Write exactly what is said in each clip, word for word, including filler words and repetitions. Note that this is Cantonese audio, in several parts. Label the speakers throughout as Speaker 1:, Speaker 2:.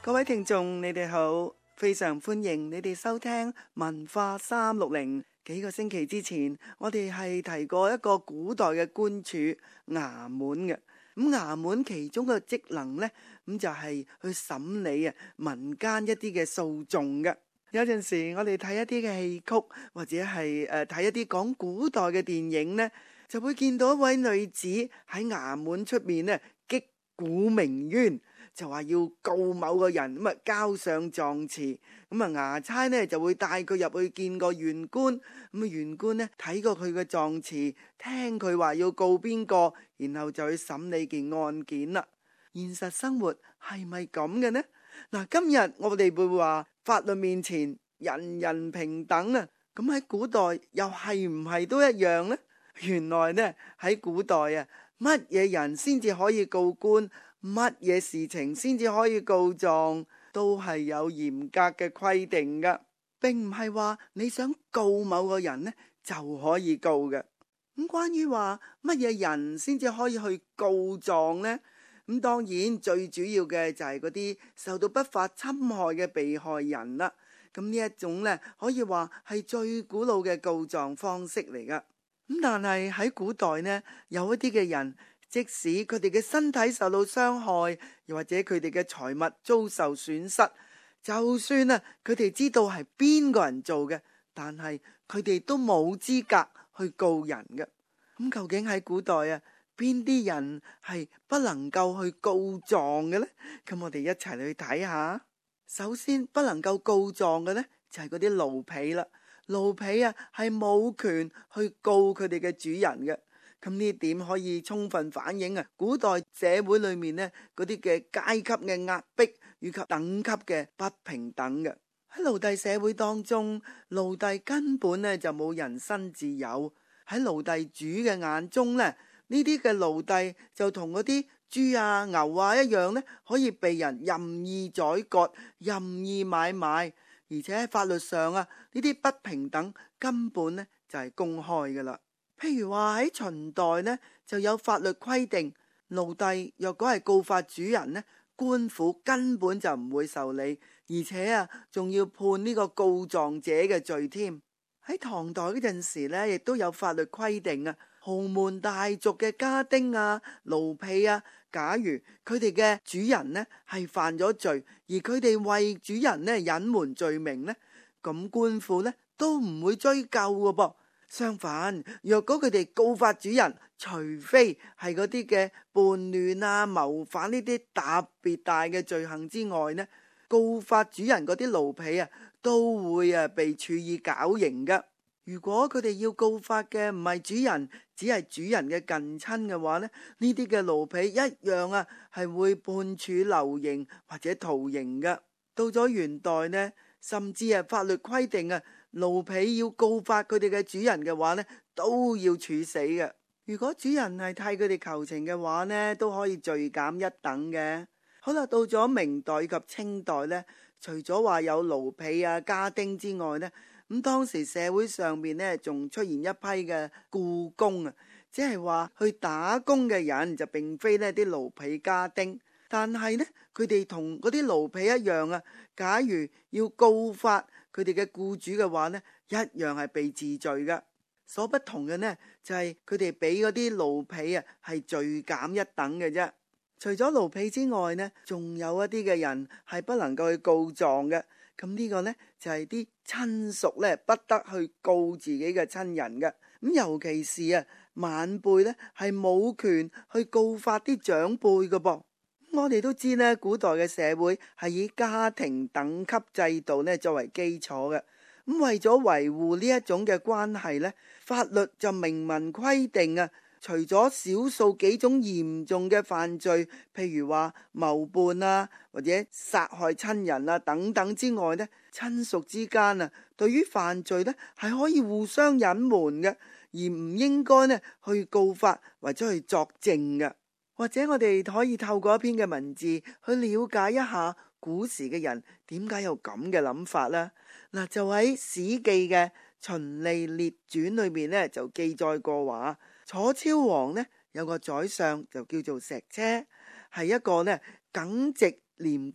Speaker 1: 各位聽眾，你哋好，非常歡迎你哋收聽文化三六零。幾個星期之前，我哋係提過一個古代嘅官署衙門嘅。咁衙門其中嘅職能呢，咁就係去審理啊民間一啲嘅訴訟嘅。有陣時我哋睇一啲嘅戲曲，或者係誒睇一啲講古代嘅電影呢，就會見到一位女子喺衙門出面呢擊鼓鳴冤，就話要告某個人，咁啊交上狀詞，咁啊衙差呢就會帶佢入去見個縣官，咁啊縣官呢睇過佢嘅狀詞，聽佢話要告邊個，然後就去審理件案件啦。現實生活係咪咁嘅呢？嗱，今日我哋會話法律面前人人平等啊，咁喺古代又係唔係都一樣呢？原來呢喺古代啊，乜嘢人先至可以告官，乜嘢事情先至可以告狀，都係有嚴格嘅規定噶，並唔係話你想告某個人呢就可以告嘅。咁關於話乜嘢人先至可以去告狀呢？咁當然最主要嘅就係嗰啲受到不法侵害嘅被害人啦。咁呢一種呢，可以話係最古老嘅告狀方式嚟噶。咁但係喺古代呢，有一啲嘅人，即使佢哋嘅身體受到傷害，又或者佢哋嘅財物遭受損失，就算啊佢哋知道係邊個人做嘅，但係佢哋都冇資格去告人嘅。咁究竟喺古代啊，邊啲人係不能夠去告狀嘅呢？咁我哋一齊去睇下。首先不能夠告狀嘅呢，就係嗰啲奴婢啦。奴婢啊係冇權去告佢哋嘅主人嘅。咁呢點可以充分反映啊古代社會裏面呢嗰啲嘅階級嘅壓迫以及等級嘅不平等嘅。喺奴隸社會當中，奴隸根本呢就冇人身自由。喺奴隸主嘅眼中呢，呢啲嘅奴隸就同嗰啲豬啊牛啊一樣呢，可以被人任意宰割、任意買賣，而且喺法律上啊呢啲不平等根本呢就係公開噶啦。譬如話喺秦代呢，就有法律規定，奴隸若果係告發主人呢，官府根本就唔會受理，而且啊仲要判呢個告狀者嘅罪添。喺唐代嗰陣時呢，亦都有法律規定啊，豪門大族嘅家丁啊、奴婢啊，假如佢哋嘅主人呢係犯咗罪，而佢哋為主人呢隱瞞罪名呢，咁官府呢都唔會追究㗎噃。相反，若果佢哋告發主人，除非係嗰啲嘅叛亂啊、謀反呢啲特別大嘅罪行之外呢，告發主人嗰啲奴婢啊，都會啊被處以絞刑噶。如果佢哋要告發嘅唔係主人，只係主人嘅近親嘅話呢，呢啲嘅奴婢一樣啊係會判處流刑或者徒刑噶。到咗元代呢，甚至係法律規定啊，奴婢要告發佢哋嘅主人嘅話呢，都要處死嘅。如果主人係替佢哋求情嘅話呢，都可以罪減一等嘅。好啦，到咗明代及清代呢，除咗話有奴婢啊、家丁之外呢，咁當時社會上面呢，仲出現一批嘅僱工啊，即係話去打工嘅人，就並非呢啲奴婢家丁，但係呢，佢哋同嗰啲奴婢一樣啊。假如要告發佢哋嘅僱主嘅話呢，一樣係被治罪噶。所不同嘅呢，就係佢哋比嗰啲奴婢啊係罪減一等嘅啫。除咗奴婢之外呢，仲有一啲嘅人係不能夠去告狀嘅。咁呢個呢，就係啲親屬呢，不得去告自己嘅親人嘅。咁尤其是啊晚輩呢，係冇權去告發啲長輩嘅噃。我哋都知呢，古代嘅社會係以家庭等級制度呢作為基礎嘅。咁為咗維護呢一種嘅關係呢，法律就明文規定啊，除咗少數幾種嚴重嘅犯罪，譬如話謀叛啊，或者殺害親人啊等等之外呢，親屬之間啊，對於犯罪呢係可以互相隱瞞嘅，而唔應該呢去告發或者去作證嘅。或者我哋可以透過一篇嘅文字去了解一下古時嘅人點解有咁嘅諗法呢？嗱，就喺《史記》嘅《秦吏列傳》裏面呢，就記載過話，楚昭王呢有個宰相就叫做石車，係一個呢耿直廉潔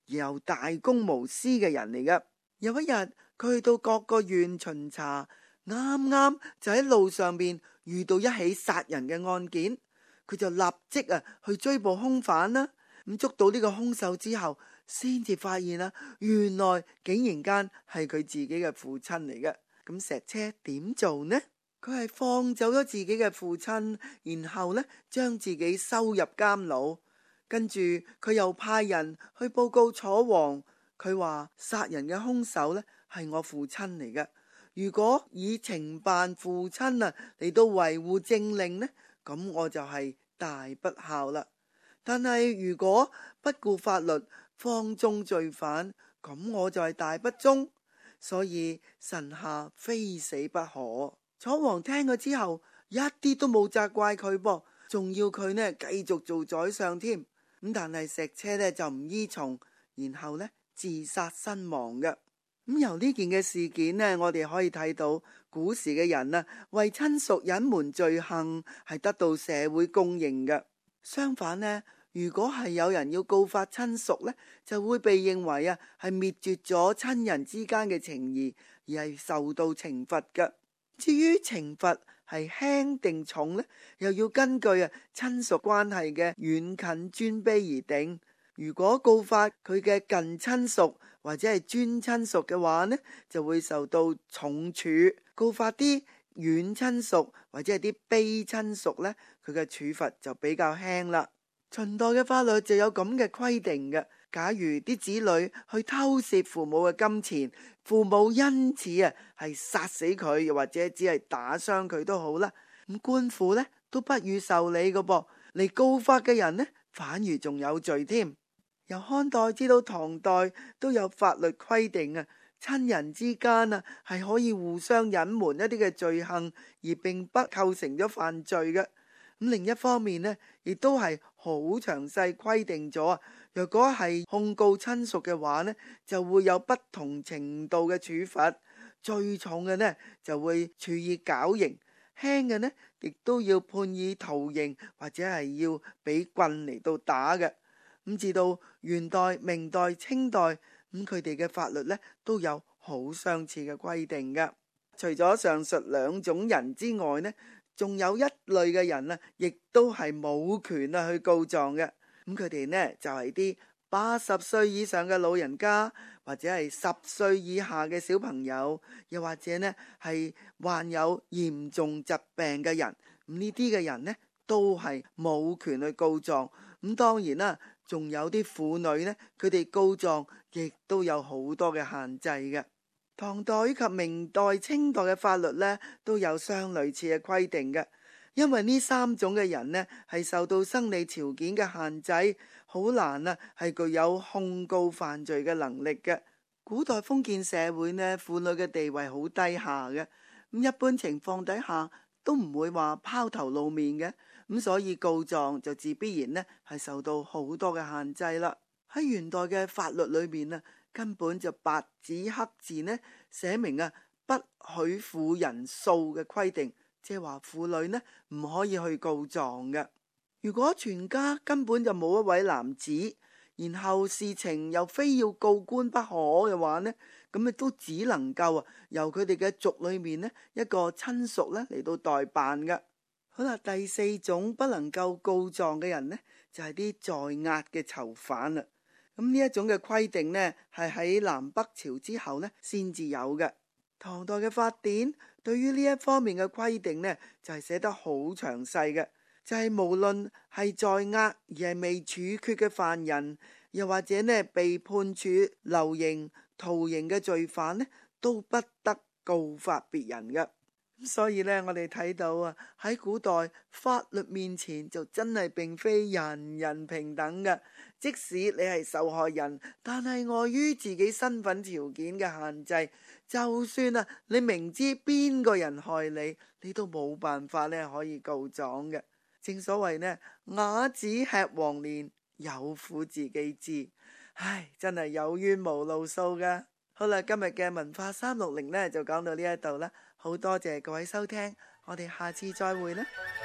Speaker 1: 又大公無私嘅人嚟㗎。有一日，佢去到各個縣巡查，啱啱就喺路上邊遇到一起殺人嘅案件，佢就立即啊去追捕兇犯啦。咁捉到呢個兇手之後，先至發現啦，原來竟然間係佢自己嘅父親嚟嘅。咁石車點做呢？佢係放走咗自己嘅父親，然後呢將自己收入監牢，跟住佢又派人去報告楚王，佢話殺人嘅兇手呢係我父親嚟嘅。如果以懲辦父親啊嚟到維護政令呢，咁我就係大不孝啦。但係如果不顧法律放縱罪犯，咁我就係大不忠。所以臣下非死不可。楚王聽咗之後，一啲都冇責怪佢噃，仲要佢呢繼續做宰相添。咁但係石車呢就唔依從，然後呢自殺身亡嘅。咁由呢件嘅事件呢，我哋可以睇到古時嘅人啊，為親屬隱瞞罪行係得到社會公認嘅。相反呢，如果係有人要告發親屬呢，就會被認為啊係滅絕咗親人之間嘅情誼，而係受到懲罰嘅。至於懲罰係輕定重呢，又要根據啊親屬關係嘅遠近尊卑而定。如果告發佢嘅近親屬或者係尊親屬嘅話呢，就會受到重處；告發啲遠親屬或者係啲卑親屬呢，佢嘅處罰就比較輕啦。秦代嘅法律就有咁嘅規定嘅。假如啲子女去偷竊父母嘅金錢，父母因此啊係殺死佢，又或者只係打傷佢都好啦，咁官府呢都不予受理嘅噃。嚟告發嘅人呢，反而仲有罪添。由漢代至到唐代都有法律規定啊，親人之間啊係可以互相隱瞞一啲嘅罪行，而並不構成咗犯罪嘅。咁另一方面呢，亦都係好詳細規定咗啊。若果係控告親屬嘅話呢，就會有不同程度嘅處罰。最重嘅呢就會處以絞刑，輕嘅呢亦都要判以徒刑，或者係要俾棍嚟到打嘅。咁至到元代、明代、清代，咁佢哋嘅法律呢都有好相似嘅規定嘅。除咗上述兩種人之外呢，仲有一類嘅人啊，亦都係冇權啊去告狀嘅。咁佢哋呢就係啲八十歲以上嘅老人家，或者係十歲以下嘅小朋友，又或者呢係患有嚴重疾病嘅人。咁呢啲嘅人呢都係冇權去告狀。咁當然啦，仲有啲婦女呢，佢哋告狀亦都有好多嘅限制嘅。唐代以及明代、清代嘅法律呢都有相類似嘅規定嘅。因為呢三種嘅人呢係受到生理條件嘅限制，好難啊係具有控告犯罪嘅能力嘅。古代封建社會呢，婦女嘅地位好低下嘅，咁一般情況底下都唔會話拋頭露面嘅，咁所以告狀就自必然呢係受到好多嘅限制啦。喺元代嘅法律裏面啊，根本就白紙黑字呢寫明啊不許婦人訴嘅規定。即係話婦女呢唔可以去告狀嘅。如果全家根本就冇一位男子，然後事情又非要告官不可嘅話呢，咁亦都只能夠啊由佢哋嘅族裏面呢一個親屬呢嚟到代辦嘅。好啦，第四種不能夠告狀嘅人呢，就係啲在押嘅囚犯啦。咁呢一種嘅規定呢，係喺南北朝之後呢先至有嘅。唐代嘅法典對於呢一方面嘅規定呢，就係寫得好詳細嘅，就係無論係在押而係未處決嘅犯人，又或者呢被判處流刑、徒刑嘅罪犯呢，都不得告發別人嘅。所以呢，我哋睇到啊，喺古代法律面前就真係並非人人平等嘅。即使你係受害人，但係礙於自己身份條件嘅限制，就算啊你明知邊個人害你，你都冇辦法咧可以告狀嘅。正所謂呢，啞子吃黃連，有苦自己知。唉，真係有冤無路訴噶。好啦，今日嘅文化三六零呢就講到呢一度啦。好多謝各位收聽，我哋下次再會啦。